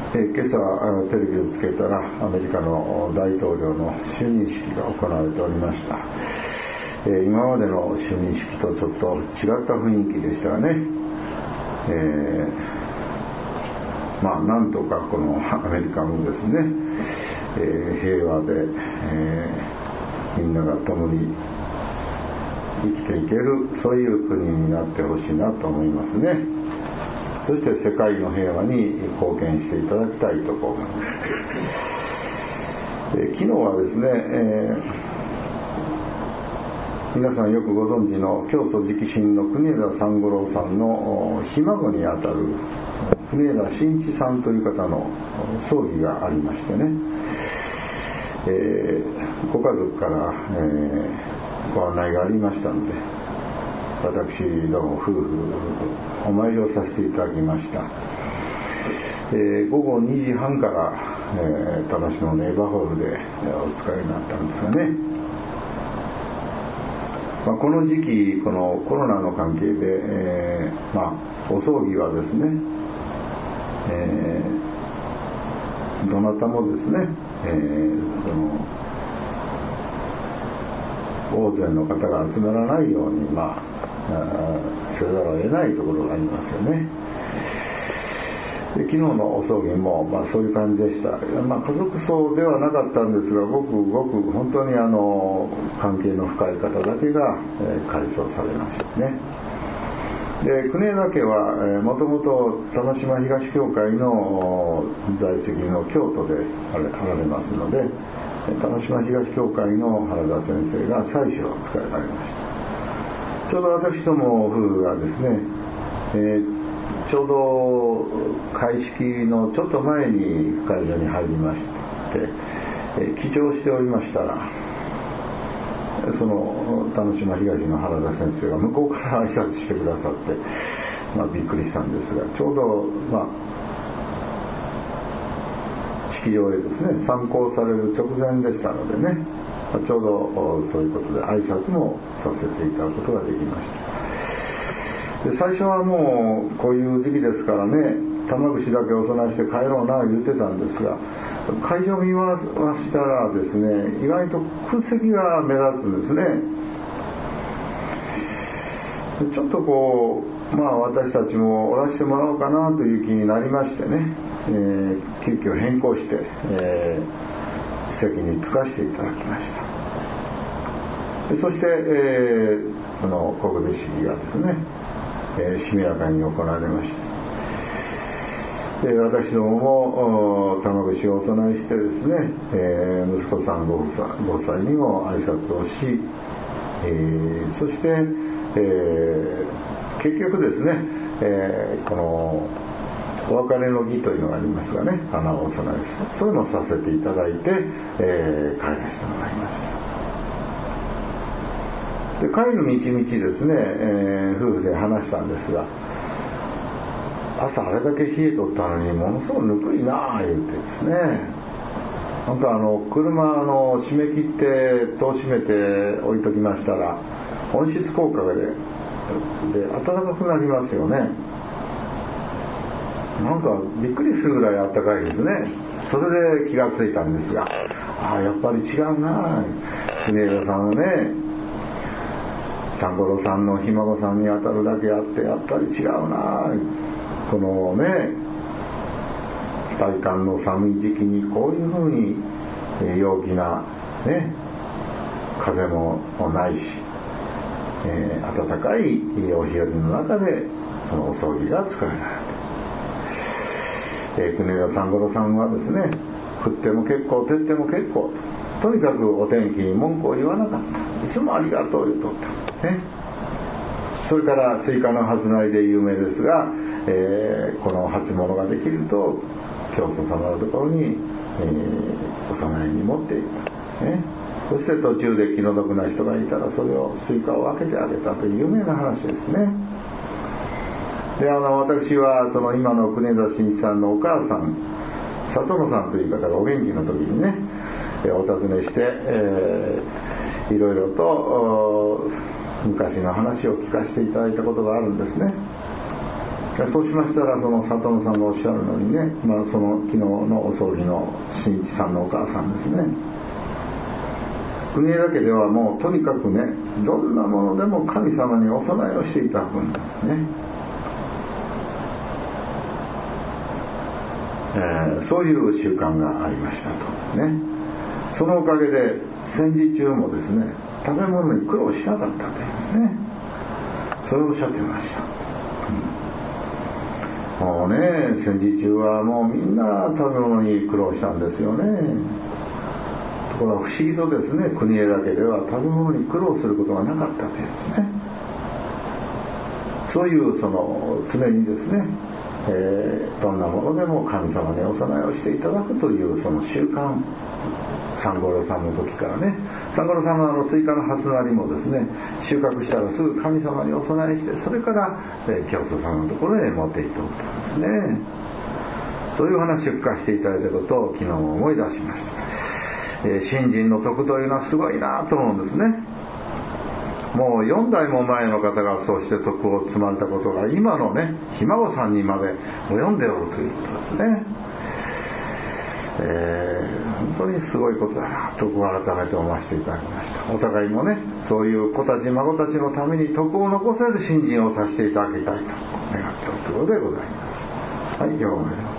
今朝テレビをつけたらアメリカの大統領の就任式が行われておりました。今までの就任式とちょっと違った雰囲気でしたがね、なんとかこのアメリカもですね、平和で、みんなが共に生きていける、そういう国になってほしいなと思いますね。そして世界の平和に貢献していただきたいと思います。昨日はですね、皆さんよくご存知の京都直心の国枝三五郎さんのひ孫にあたる国枝慎一さんという方の葬儀がありましてね、ご家族から、ご案内がありましたので、私ども夫婦お参りをさせていただきました。午後2時半から、田無のネイバーホールでお使いになったんですがね、この時期、このコロナの関係で、お葬儀はですね、どなたもですね、大勢の方が集まらないように、せざるを得ないところがありますよね。で昨日のお葬儀も、そういう感じでした。家族葬ではなかったんですが、ごくごく本当に関係の深い方だけが、改葬されましたね。で国枝家はもともと玉島東教会の在籍の京都であられますので、玉島東教会の原田先生が祭司を使われました。ちょうど私ども夫婦がですね、ちょうど開式のちょっと前に会場に入りまして、記帳しておりましたら、その玉島東の原田先生が向こうから挨拶してくださって、びっくりしたんですが、ちょうど、式場へですね参考される直前でしたのでね、ちょうどそういうことで挨拶もさせていただくことができました。で最初はもうこういう時期ですからね、玉串だけお供えして帰ろうな言ってたんですが、会場見回したらですね、意外と空席が目立つんですね。ちょっとこう、私たちもおらしてもらおうかなという気になりましてね、急遽変更して、席に着かせていただきました。でそして、その告別式がですね、しめやかに行われました。私どもも玉串をお供えしてですね、息子さんご夫妻にも挨拶をし、そして、結局ですね、このお別れの儀というのがありますがね、花をお供えする、そういうのをさせていただいて、帰らせてもらいました。で帰る道々ですね、夫婦で話したんですが、朝あれだけ冷えとったのにものすごくぬくいなあ言うてですね、なんか車閉め切って戸を閉めて置いときましたら、温室効果で暖かくなりますよね。なんかびっくりするぐらい暖かいですね。それで気がついたんですが、やっぱり違うなあ、国枝さんはね、三五郎さんのひ孫さんに当たるだけあってやっぱり違うなあ、このね大寒の寒い時期にこういうふうに陽気なね風もないし、暖かいお日和の中でそのお葬儀が使えられて、国枝三五郎さんはですね、降っても結構照っても結構、とにかくお天気に文句を言わなかった、いつもありがとう言うとったね。それからスイカの初苗で有名ですが、この初物ができると教祖様のところに、お供えに持っていった、ね、そして途中で気の毒な人がいたらそれをスイカを分けてあげたという有名な話ですね。で私はその今の国枝慎一さんのお母さん里野さんという方がお元気の時にね、お尋ねして、いろいろと昔の話を聞かせていただいたことがあるんですね。 そうしましたら、その里野さんがおっしゃるのにね、その昨日のお葬儀の新一さんのお母さんですね、国枝家ではもうとにかくね、どんなものでも神様にお供えをしていただくんですね。そういう習慣がありましたとね。そのおかげで戦時中もですね、食べ物に苦労しなかったというね、それをおっしゃってました。もうね、戦時中はもうみんな食べ物に苦労したんですよね。ところが不思議とですね、国枝家では食べ物に苦労することがなかったというですね、そういうその常にですね、どんなものでも神様にお供えをしていただくというその習慣、三五郎さんの時からね、三五郎さんのスイカの初なりもですね、収穫したらすぐ神様にお供えして、それから教祖さんのところへ持っていっておったんですね。そういう話を聞かせていただいたことを昨日も思い出しました。信心の徳というのはすごいなと思うんですね。もう4代も前の方がそうして徳を積まれたことが今のね、ひ孫さんにまで及んでおるということですね。本当にすごいことだなと改めて思わせていただきました。お互いもね、そういう子たち孫たちのために徳を残せる信心をさせていただきたいと願っておるところでございます。はい、よろしくお願いします。